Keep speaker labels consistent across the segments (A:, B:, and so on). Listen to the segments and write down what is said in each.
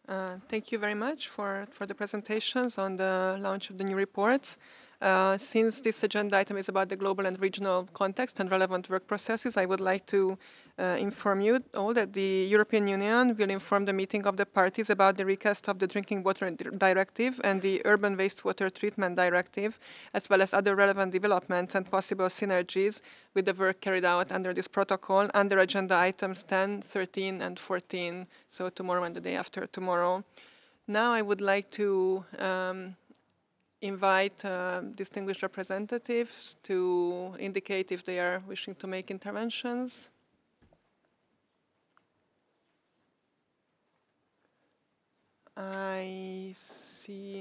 A: Thank you very much for the presentations on the launch of the new reports. Since this agenda item is about the global and regional context and relevant work processes, I would like to inform you all that the European Union will inform the meeting of the parties about the recast of the Drinking Water Directive and the Urban Wastewater Treatment Directive, as well as other relevant developments and possible synergies with the work carried out under this protocol under agenda items 10, 13, and 14, so tomorrow and the day after tomorrow. Now I would like to invite distinguished representatives to indicate if they are wishing to make interventions. I see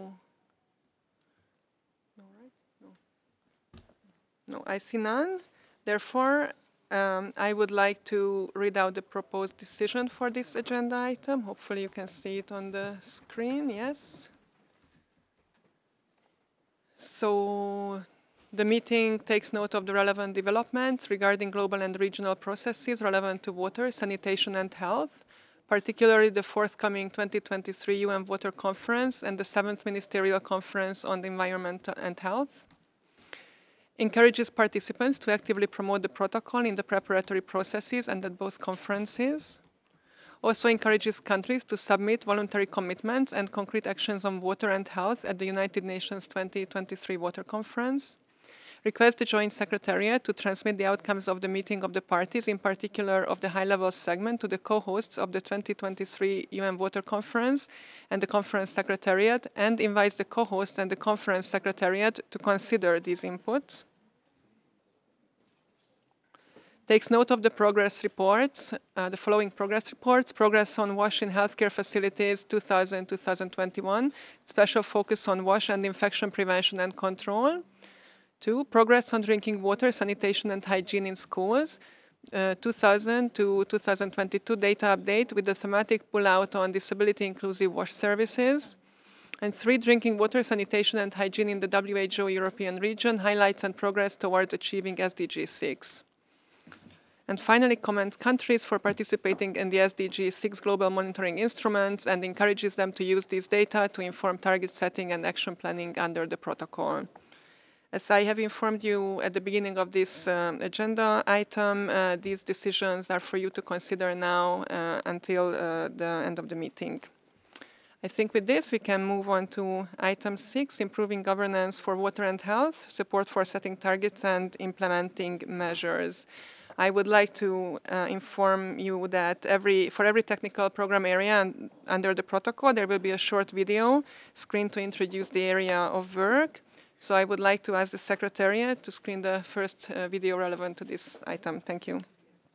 A: no, I see none. Therefore, I would like to read out the proposed decision for this agenda item. Hopefully you can see it on the screen, yes. So the meeting takes note of the relevant developments regarding global and regional processes relevant to water, sanitation, and health, particularly the forthcoming 2023 UN Water Conference and the 7th Ministerial Conference on the Environment and Health. Encourages participants to actively promote the protocol in the preparatory processes and at both conferences. Also encourages countries to submit voluntary commitments and concrete actions on water and health at the United Nations 2023 Water Conference. Requests the Joint Secretariat to transmit the outcomes of the meeting of the parties, in particular of the high-level segment, to the co-hosts of the 2023 UN Water Conference and the Conference Secretariat, and invites the co-hosts and the Conference Secretariat to consider these inputs. Takes note of the progress reports, the following progress reports: progress on WASH in healthcare facilities 2000-2021, special focus on WASH and infection prevention and control. 2, progress on drinking water, sanitation and hygiene in schools, 2000 to 2022 data update with the thematic pull-out on disability inclusive WASH services. And 3, drinking water, sanitation and hygiene in the WHO European region, highlights and progress towards achieving SDG 6. And finally, commends countries for participating in the SDG 6 global monitoring instruments and encourages them to use these data to inform target setting and action planning under the protocol. As I have informed you at the beginning of this agenda item, these decisions are for you to consider now until the end of the meeting. I think with this, we can move on to item 6, improving governance for water and health, support for setting targets and implementing measures. I would like to inform you that for every technical program area under the protocol, there will be a short video screened to introduce the area of work. So I would like to ask the Secretariat to screen the first video relevant to this item. Thank you.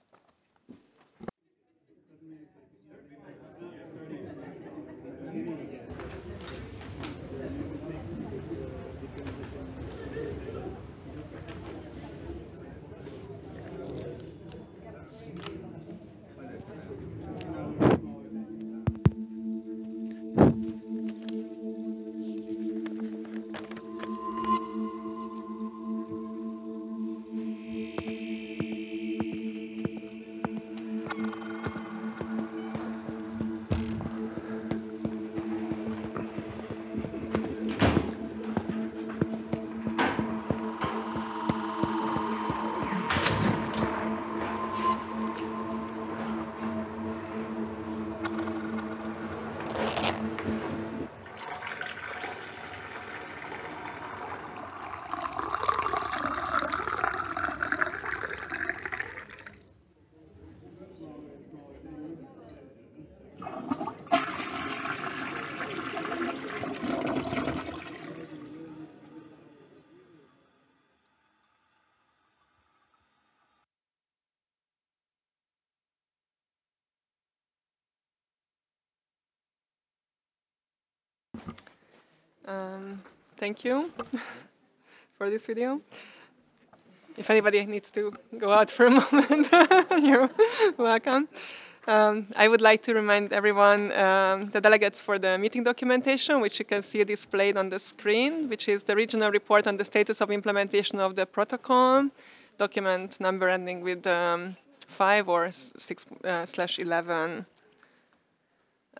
A: Thank you for this video. If anybody needs to go out for a moment, you're welcome. I would like to remind everyone the delegates for the meeting documentation, which you can see displayed on the screen, which is the regional report on the status of implementation of the protocol, document number ending with 5 or 6/11.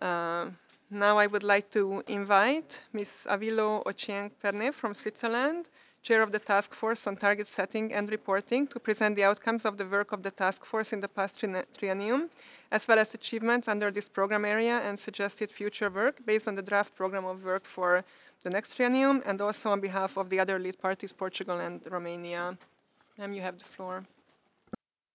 A: Uh, Now I would like to invite Ms. Avilo Ochieng Perne from Switzerland, Chair of the Task Force on Target Setting and Reporting, to present the outcomes of the work of the task force in the past triennium, as well as achievements under this program area and suggested future work based on the draft program of work for the next triennium, and also on behalf of the other lead parties, Portugal and Romania. Ma'am, you have the floor.